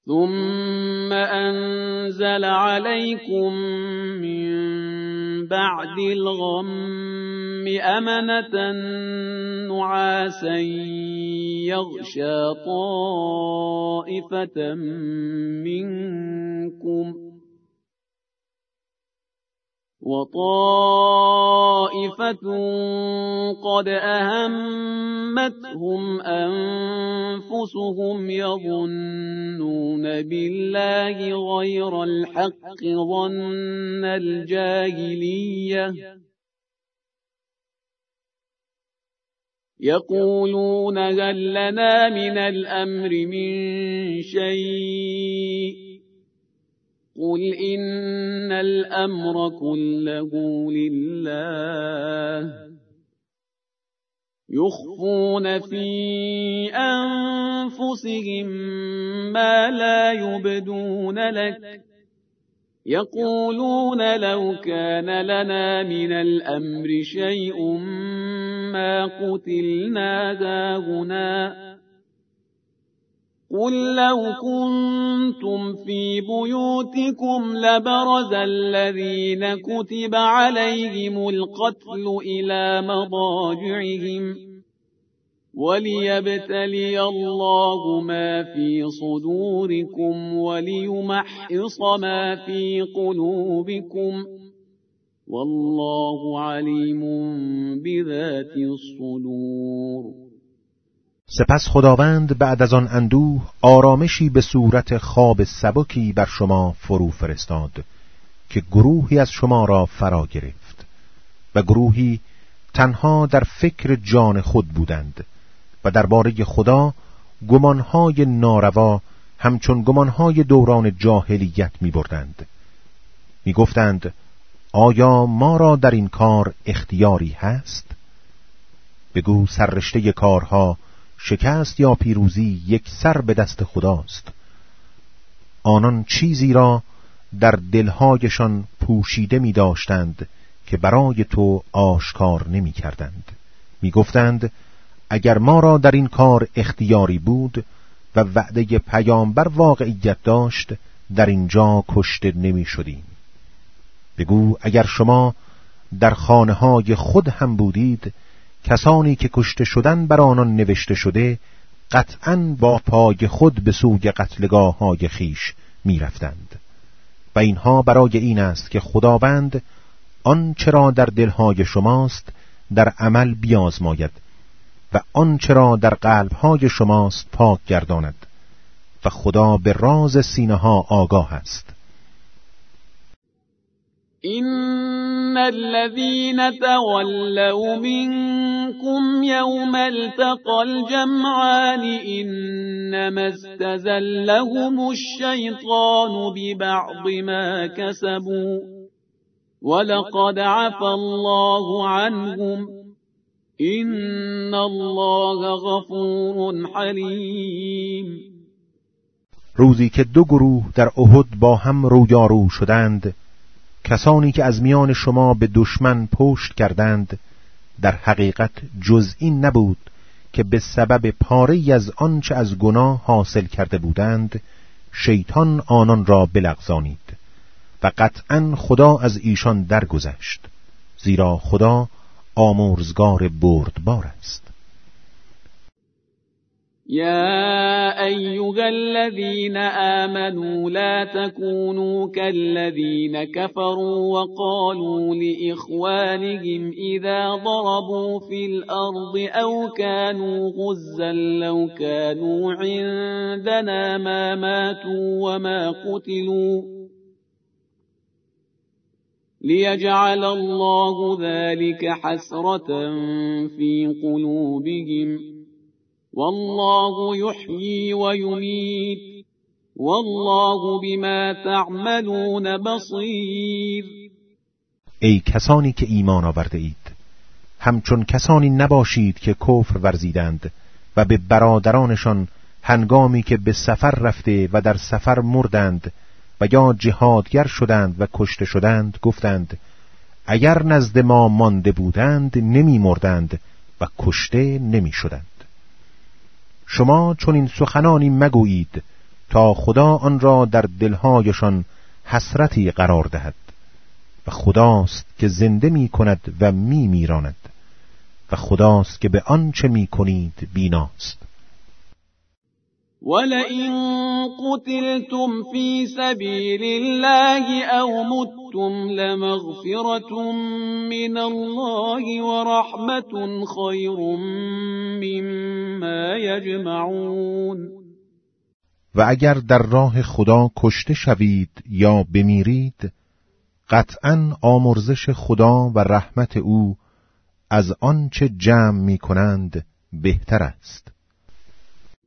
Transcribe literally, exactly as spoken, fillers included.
ثم أنزل عليكم من بعد الغم أمنة نعاسا يغشى طائفة منكم وطائفة قد أهمتهم أنفسهم يظنون بالله غير الحق ظن الجاهلية يقولون هل لنا من الأمر من شيء قل إن الأمر كله لله يخفون في أنفسهم ما لا يبدون لك يقولون لو كان لنا من الأمر شيء ما قتلنا هاهنا قل لو كنتم في بيوتكم لبرز الذين كتب عليهم القتل إلى مضاجعهم وليبتلي الله ما في صدوركم وليمحص ما في قلوبكم والله عليم بذات الصدور. سپس خداوند بعد از آن اندوه آرامشی به صورت خواب سبکی بر شما فرو فرستاد که گروهی از شما را فرا گرفت و گروهی تنها در فکر جان خود بودند و درباره خدا گمانهای ناروا همچون گمانهای دوران جاهلیت می بردند. می گفتند آیا ما را در این کار اختیاری هست؟ بگو سررشته کارها شکست یا پیروزی یک سر به دست خداست. آنان چیزی را در دلهایشان پوشیده می داشتند که برای تو آشکار نمی کردند. می گفتند اگر ما را در این کار اختیاری بود و وعده پیامبر واقعیت داشت در اینجا کشته نمی شدیم. بگو اگر شما در خانه‌های خود هم بودید کسانی که کشته شدن بر آنان نوشته شده قطعاً با پای خود به سوی قتلگاه‌های خیش می رفتند. و اینها برای این است که خداوند آنچه را در دلهای شماست در عمل بیازماید و آنچه را در قلبهای شماست پاک گرداند و خدا به راز سینه ها آگاه است. إن الذين تولوا منكم يوم التقى الجمعان إنما استزلهم الشيطان ببعض ما كسبوا ولقد عفى الله عنهم إن الله غفور حليم. روزی که دو گروه در احد با هم رویارو شدند، کسانی که از میان شما به دشمن پشت کردند در حقیقت جز این نبود که به سبب پاره‌ای از آنچه از گناه حاصل کرده بودند شیطان آنان را بلغزانید و قطعاً خدا از ایشان درگذشت، زیرا خدا آمرزگار بردبار است. يا أيها الذين آمنوا لا تكونوا كالذين كفروا وقالوا لإخوانهم إذا ضربوا في الأرض أو كانوا غزا لو كانوا عندنا ما ماتوا وما قتلوا ليجعل الله ذلك حسرة في قلوبهم والله يحيي ويميت والله بما تعملون بصیر. ای کسانی که ایمان آورده اید، همچون کسانی نباشید که کفر ورزیدند و به برادرانشان هنگامی که به سفر رفته و در سفر مردند و یا جهادگر شدند و کشته شدند گفتند اگر نزد ما مانده بودند نمی مردند و کشته نمی شدند. شما چون این سخنانی مگویید تا خدا آن را در دلهایشان حسرتی قرار دهد و خداست که زنده می کند و می میراند و خداست که به آنچه می کنید بیناست. ولئن قتلتم في سبيل الله أو متم لمغفرة من الله ورحمة خير مما يجمعون. و اگر در راه خدا کشته شوید یا بمیرید، قطعاً آمرزش خدا و رحمت او از آنچه جمع می کنند بهتر است.